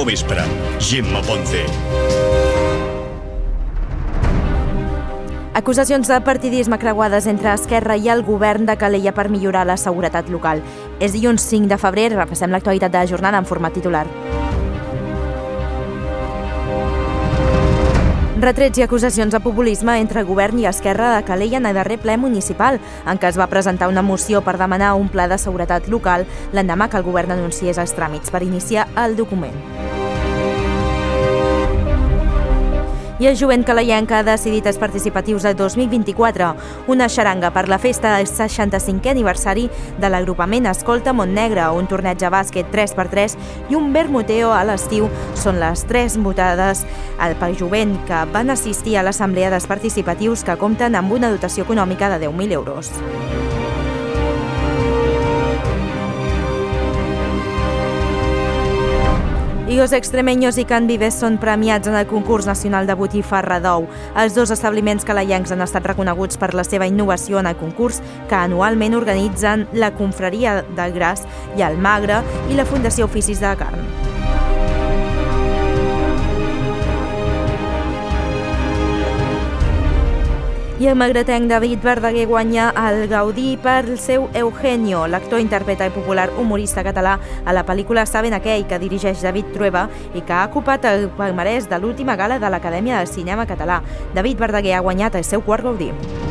vespre. Gemma Ponce. Acusacions de partidisme creuades entre Esquerra i el govern de Calella per millorar la seguretat local. És dilluns 5 de febrer, repassem l'actualitat de la jornada en format titular. Retrets i acusacions de populisme entre govern i Esquerra de Calella en el darrer ple municipal, en què es va presentar una moció per demanar un pla de seguretat local l'endemà que el govern anunciés els tràmits per iniciar el document. I el jovent calellenc ha decidit els participatius de 2024, una xaranga per la festa del 65è aniversari de l'agrupament Escolta Montnegre, un torneig de bàsquet 3x3 i un vermuteo a l'estiu són les tres votades pel jovent que van assistir a l'assemblea dels participatius que compten amb una dotació econòmica de 10.000 euros. Higos Extremeños i Can Vives són premiats en el concurs nacional de botifarra d'ou. Els dos establiments calellencs han estat reconeguts per la seva innovació en el concurs que anualment organitzen la Confraria del Gras i el Magre i la Fundació Oficis de la Carn. I el magretenc David Verdaguer guanya el Gaudí per el seu Eugenio. L'actor interpreta el popular humorista català a la pel·lícula Saben aquell, que dirigeix David Trueba i que ha ocupat el palmarès de l'última gala de l'Acadèmia del Cinema Català. David Verdaguer ha guanyat el seu quart Gaudí.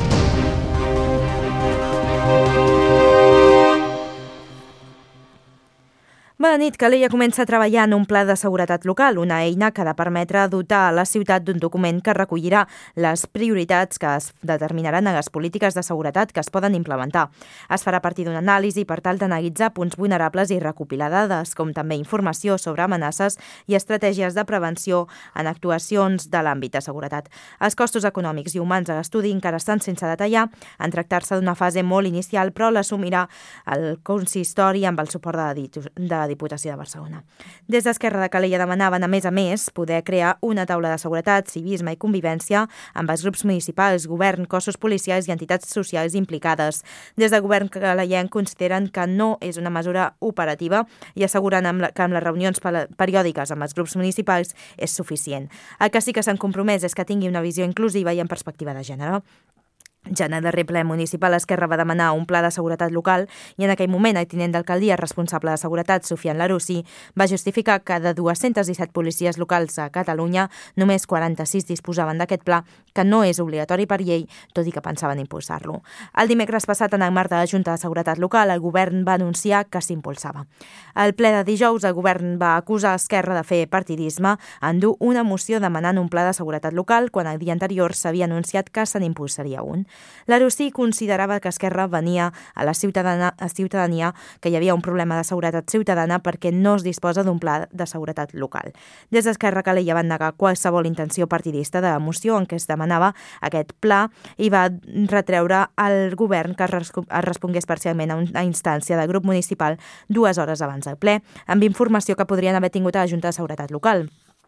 Bona nit. Calella comença a treballar en un pla de seguretat local, una eina que ha de permetre dotar a la ciutat d'un document que recollirà les prioritats que es determinaran a les polítiques de seguretat que es poden implementar. Es farà a partir d'una anàlisi per tal d'analitzar punts vulnerables i recopilar dades, com també informació sobre amenaces i estratègies de prevenció en actuacions de l'àmbit de seguretat. Els costos econòmics i humans de l'estudi encara estan sense detallar, en tractar-se d'una fase molt inicial, però l'assumirà el consistori amb el suport de la Diputació de Barcelona. Des d'Esquerra de Calella demanaven, a més, poder crear una taula de seguretat, civisme i convivència amb els grups municipals, govern, cossos policials i entitats socials implicades. Des del govern calellenc consideren que no és una mesura operativa i asseguren que amb les reunions periòdiques amb els grups municipals és suficient. El que sí que s'han compromès és que tingui una visió inclusiva i en perspectiva de gènere. Ja en el darrer ple municipal, Esquerra va demanar un pla de seguretat local i en aquell moment el tinent d'alcaldia responsable de seguretat, Sofian Larussi, va justificar que de 217 policies locals a Catalunya, només 46 disposaven d'aquest pla, que no és obligatori per llei, tot i que pensaven impulsar-lo. El dimecres passat, en el marc de la Junta de Seguretat Local, el govern va anunciar que s'impulsava. Al ple de dijous, el govern va acusar Esquerra de fer partidisme en dur una moció demanant un pla de seguretat local quan el dia anterior s'havia anunciat que se n'impulsaria un. Larussi considerava que Esquerra venia a la ciutadania que hi havia un problema de seguretat ciutadana perquè no es disposa d'un pla de seguretat local. Des d'Esquerra Calella van negar qualsevol intenció partidista de la moció en què es demanava aquest pla i va retreure al govern que es respongués parcialment a una instància del grup municipal 2 hores abans del ple, amb informació que podrien haver tingut a la Junta de Seguretat Local.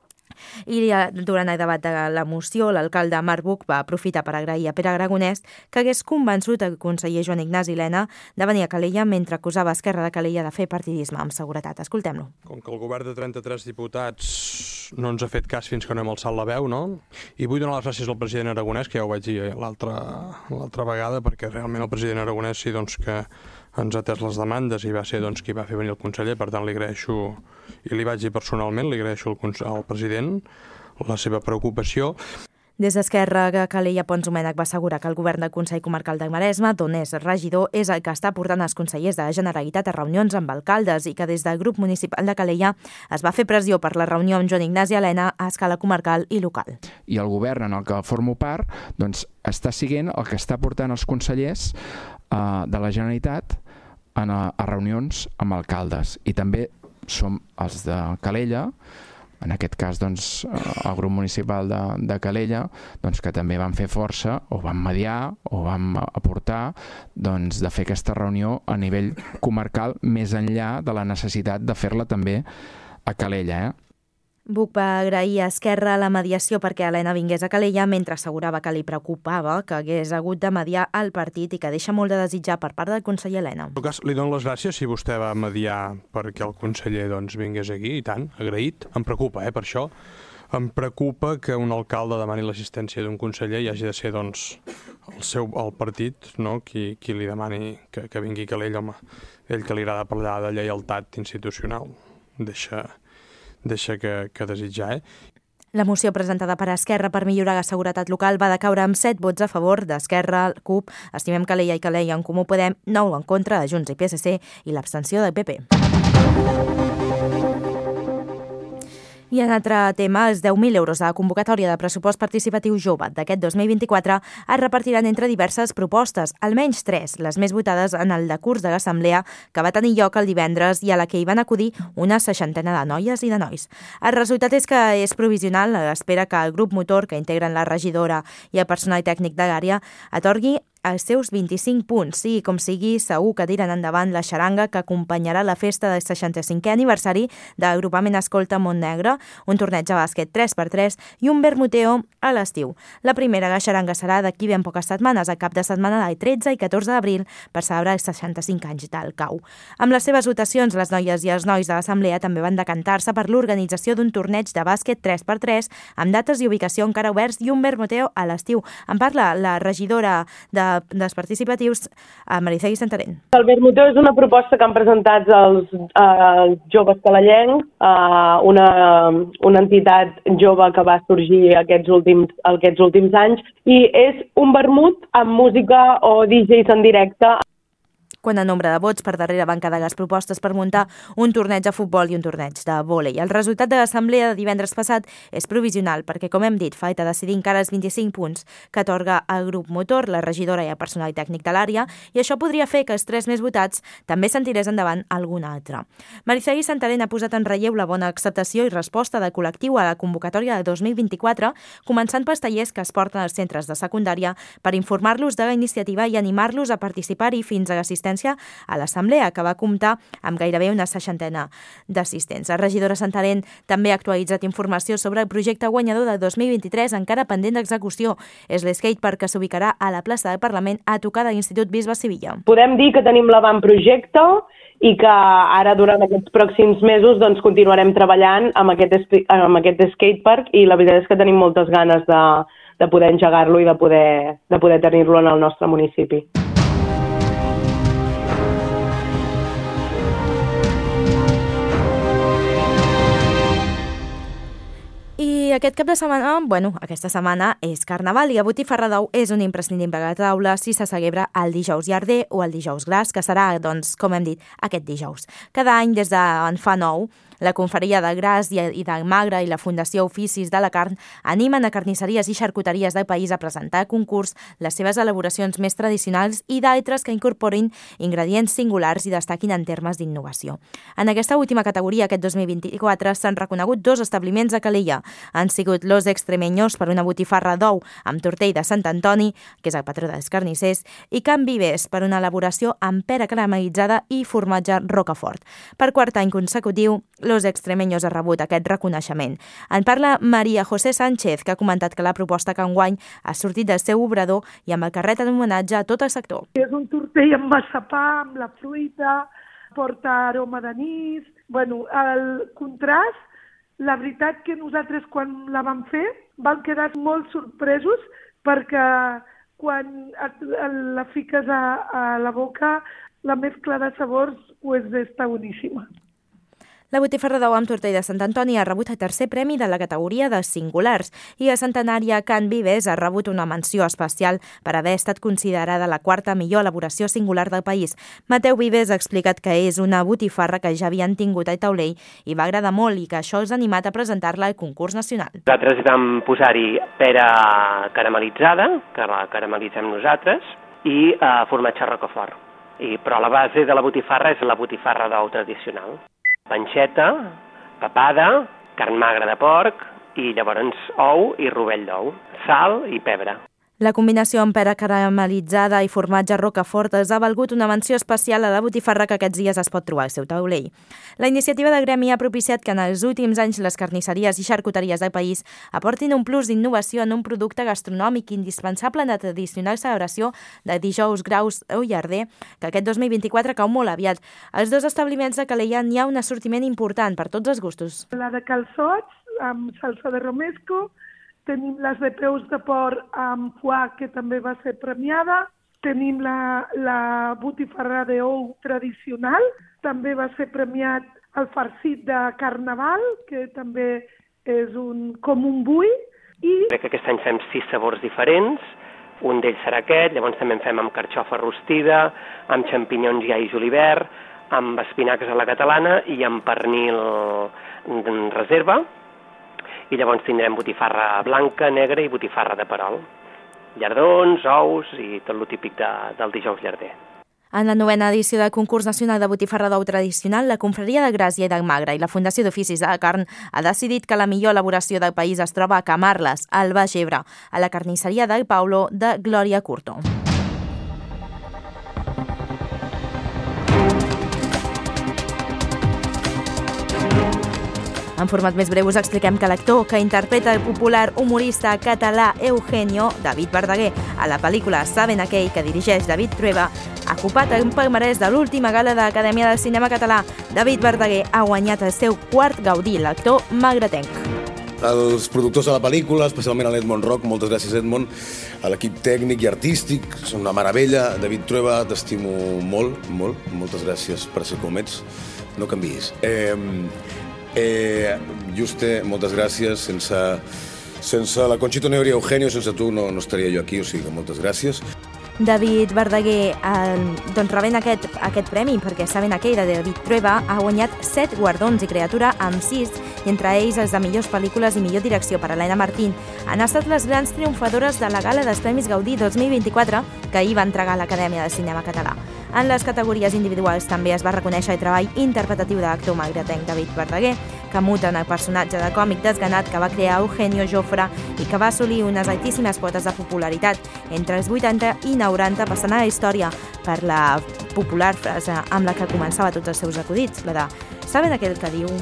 I durant el debat de la moció, l'alcalde Marc Buch va aprofitar per agrair a Pere Aragonès que hagués convençut el conseller Joan Ignasi Lena de venir a Calella mentre acusava Esquerra de Calella de fer partidisme amb seguretat. Escoltem-lo. Com que el govern de 33 diputats no ens ha fet cas fins que no hem alçat la veu, no? I vull donar les gràcies al president Aragonès, que ja ho vaig dir l'altra vegada, perquè realment el president Aragonès sí que ens ha atès les demandes i va ser qui va fer venir el conseller, per tant li agraeixo, i li vaig dir personalment, li agraeixo al president la seva preocupació. Des d'Esquerra, Calella Pons Domènech va assegurar que el govern del Consell Comarcal del Maresme, d'on és regidor, és el que està portant els consellers de la Generalitat a reunions amb alcaldes i que des del grup municipal de Calella es va fer pressió per la reunió amb Joan Ignasi Lena a escala comarcal i local. I el govern en el que formo part està siguent el que està portant els consellers de la Generalitat a reunions amb alcaldes. I també som els de Calella, en aquest cas el grup municipal de Calella, que també van fer força o van mediar o van aportar de fer aquesta reunió a nivell comarcal més enllà de la necessitat de fer-la també a Calella. Buch va agrair a Esquerra la mediació perquè Elena vingués a Calella, mentre assegurava que li preocupava que hagués hagut de mediar el partit i que deixa molt de desitjar per part del conseller Elena. En tot cas, li dono les gràcies si vostè va mediar perquè el conseller vingués aquí, i tant, agraït. Em preocupa, per això. Em preocupa que un alcalde demani l'assistència d'un conseller i hagi de ser, el partit, no?, qui li demani que vingui a Calella, home. Ell que li agrada parlar de lleialtat institucional. Deixa que desitjar, La moció presentada per Esquerra per millorar la seguretat local va decaure amb 7 vots a favor d'Esquerra, CUP, Estimem Calella i Calella en Comú Podem, 9 en contra de Junts i PSC i l'abstenció del PP. I en altre tema, els 10.000 euros de la convocatòria de pressupost participatiu jove d'aquest 2024 es repartiran entre diverses propostes, almenys 3, les més votades en el decurs de l'Assemblea que va tenir lloc el divendres i a la que hi van acudir una 60 de noies i de nois. El resultat és que és provisional a l'espera que el grup motor que integren la regidora i el personal tècnic de l'àrea atorgui els seus 25 punts. Sigui com sigui, segur que tiren endavant la xaranga que acompanyarà la festa del 65è aniversari de l'agrupament Escolta Montnegre, un torneig de bàsquet 3x3 i un Bermuteo a l'estiu. La primera, la xaranga, serà d'aquí ben poques setmanes, al cap de setmana del 13 i 14 d'abril, per celebrar els 65 anys del CAU. Amb les seves votacions, les noies i els nois de l'Assemblea també van decantar-se per l'organització d'un torneig de bàsquet 3x3 amb dates i ubicació encara oberts i un Bermuteo a l'estiu. En parla la regidora dels participatius, Maricegui Santarén. El Bermuteo és una proposta que han presentat els joves calellencs, una entitat jove que va sorgir aquests últims anys, i és un vermut amb música o DJs en directe. Quan el nombre de vots per darrere van quedar les propostes per muntar un torneig de futbol i un torneig de vòlei. El resultat de l'assemblea de divendres passat és provisional perquè, com hem dit, falta decidir encara els 25 punts que atorga el grup motor, la regidora i el personal tècnic de l'àrea, i això podria fer que els 3 més votats també se'n tirés endavant algun altre. Maricegui Santarén ha posat en relleu la bona acceptació i resposta del col·lectiu a la convocatòria de 2024, començant pels tallers que es porten als centres de secundària per informar-los de la iniciativa i animar-los a participar-hi fins a l'assistència a l'Assemblea, que va comptar amb gairebé una 60 d'assistents. La regidora Santarén també ha actualitzat informació sobre el projecte guanyador del 2023 encara pendent d'execució. És l'skatepark que s'ubicarà a la plaça del Parlament a tocar de l'Institut Bisbe Sevilla. Podem dir que tenim l'avantprojecte i que ara durant aquests pròxims mesos continuarem treballant amb aquest skatepark, i la veritat és que tenim moltes ganes de poder engegar-lo i de poder tenir-lo en el nostre municipi. I aquest cap de setmana, aquesta setmana és Carnaval i la botifarra d'ou és un imprescindible a la taula si se celebra el dijous llarder o el dijous gras, que serà, com hem dit, aquest dijous. Cada any, des d'en fa 9, la Confraria del Gras i del Magre i la Fundació Oficis de la Carn animen a carnisseries i xarcuteries del país a presentar a concurs les seves elaboracions més tradicionals i d'altres que incorporin ingredients singulars i destaquin en termes d'innovació. En aquesta última categoria, aquest 2024, s'han reconegut 2 establiments a Calella. Han sigut Los Extremeños per una botifarra d'ou amb tortell de Sant Antoni, que és el patró dels carnissers, i Can Vives per una elaboració amb pera caramelitzada i formatge Rocafort. Per 4 any consecutiu, Los Extremeños ha rebut aquest reconeixement. En parla Maria José Sánchez, que ha comentat que la proposta que enguany ha sortit del seu obrador i amb el carret en homenatge a tot el sector. És un tortell amb massapà, amb la fruita, porta aroma d'anís. El contrast, la veritat que nosaltres quan la vam fer vam quedar molt sorpresos perquè quan la fiques a la boca la mescla de sabors està boníssima. La botifarra d'ou amb tortell de Sant Antoni ha rebut el 3è premi de la categoria dels singulars i la centenària Can Vives ha rebut una menció especial per haver estat considerada la 4ª millor elaboració singular del país. Mateu Vives ha explicat que és una botifarra que ja havien tingut al taulell i va agradar molt i que això els ha animat a presentar-la al concurs nacional. Nosaltres vam posar-hi pera caramelitzada, que la caramelitzem nosaltres, i formatge Rocafort. Però la base de la botifarra és la botifarra d'ou tradicional. Panxeta, papada, carn magra de porc i llavors ou i rovell d'ou, sal i pebre. La combinació amb pera caramelitzada i formatge Rocafort ha valgut una menció especial a la botifarra que aquests dies es pot trobar al seu taulell. La iniciativa de gremi ha propiciat que en els últims anys les carnisseries i xarcuteries del país aportin un plus d'innovació en un producte gastronòmic indispensable en la tradicional celebració de Dijous Graus o Llarder, que aquest 2024 cau molt aviat. Als dos establiments de Calella hi ha un assortiment important per tots els gustos. La de calçots, amb salsa de romesco, tenim les de peus de porc amb foie, que també va ser premiada. Tenim la botifarra d'ou tradicional. També va ser premiat el farcit de carnaval, que també és com un bull. Crec que aquest any fem 6 sabors diferents. Un d'ells serà aquest, llavors també en fem amb carxofa rostida, amb xampinyons i all julivert, amb espinacs a la catalana i amb pernil en reserva. I llavors tindrem botifarra blanca, negra i botifarra de perol. Llardons, ous i tot el típic del dijous llarder. En la 9ª edició del concurs nacional de botifarra d'ou tradicional, la Confraria de Gràcia i del Magre i la Fundació d'Oficis de la Carn ha decidit que la millor elaboració del país es troba a Camarles, al Baix Ebre, a la carnisseria del Paulo de Glòria Curto. En format més breu us expliquem que l'actor que interpreta el popular humorista català Eugenio, David Verdaguer, a la pel·lícula Saben aquell, que dirigeix David Trueba, ha ocupat el palmarès de l'última gala de l'Acadèmia del Cinema Català. David Verdaguer ha guanyat el seu quart Gaudí, l'actor magretenc. Els productors de la pel·lícula, especialment a l'Edmond Rock, moltes gràcies Edmond, a l'equip tècnic i artístic, són una meravella. David Trueba, t'estimo molt, molt, moltes gràcies per ser com ets, no canviïs. Juste, moltes gràcies. Sense la Conxita Neuri i Eugenio, sense tu no estaria jo aquí, o sigui que moltes gràcies. David Verdaguer rebent aquest premi, perquè Saben aquell de David Trueba ha guanyat 7 guardons i Creatura amb 6, i entre ells els de millors pel·lícules i millor direcció per Helena Martín. Han estat les grans triomfadores de la gala dels Premis Gaudí 2024 que ahir va entregar l'Acadèmia del Cinema Català. En les categories individuals també es va reconèixer el treball interpretatiu de l'actor magretenc David Verdaguer, que muta en el personatge de còmic desganat que va crear Eugenio Jofre i que va assolir unes altíssimes quotes de popularitat entre els 80 i 90, passant a la història per la popular frase amb la que començava tots els seus acudits, la de «Saben aquell que diu?»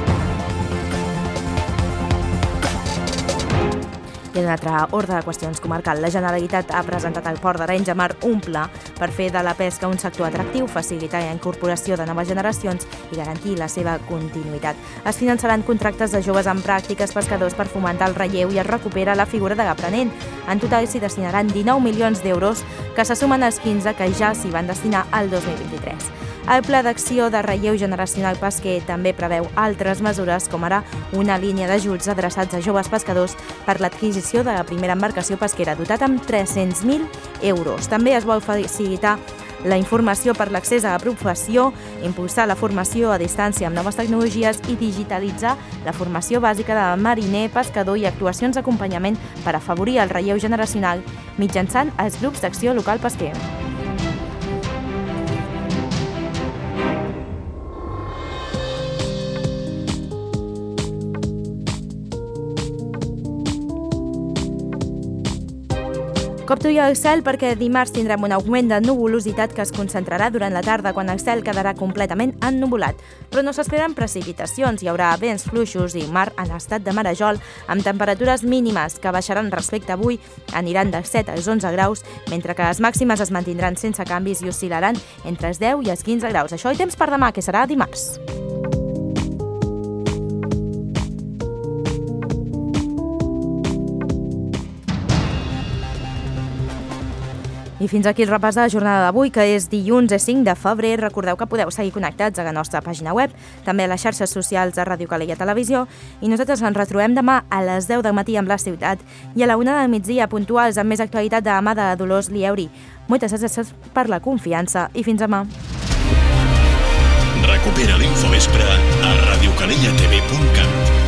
I en un altre ordre de qüestions comarcal, la Generalitat ha presentat al Port d'Arenys de Mar un pla per fer de la pesca un sector atractiu, facilitar la incorporació de noves generacions i garantir la seva continuïtat. Es finançaran contractes de joves en pràctiques pescadors per fomentar el relleu i es recupera la figura de l'aprenent. En total s'hi destinaran 19 milions d'euros, que se sumen als 15 que ja s'hi van destinar al 2023. El Pla d'Acció de Relleu Generacional Pesquer també preveu altres mesures, com ara una línia d'ajuts adreçats a joves pescadors per l'adquisició de la primera embarcació pesquera, dotat amb 300.000 euros. També es vol facilitar la informació per l'accés a la professió, impulsar la formació a distància amb noves tecnologies i digitalitzar la formació bàsica de mariner, pescador i actuacions d'acompanyament per afavorir el relleu generacional mitjançant els grups d'acció local pesquer. Cop d'ull al cel, perquè dimarts tindrem un augment de nuvolositat que es concentrarà durant la tarda, quan el cel quedarà completament ennuvolat. Però no s'esperen precipitacions, hi haurà vents fluixos i mar en estat de marejol, amb temperatures mínimes que baixaran respecte a avui, aniran dels 7 als 11 graus, mentre que les màximes es mantindran sense canvis i oscil·laran entre els 10 i els 15 graus. Això i temps per demà, que serà dimarts. I fins aquí el repàs de la jornada d'avui, que és dilluns 5 de febrer. Recordeu que podeu seguir connectats a la nostra pàgina web, també a les xarxes socials de Ràdio Calella Televisió, i nosaltres ens retrobem demà a les 10 del matí amb La Ciutat i a la 1 del migdia puntuals amb més actualitat de la mà de Dolors Lieuri. Moltes gràcies per la confiança i fins demà. Recupera l'Infovespre a radiocalellatv.cat.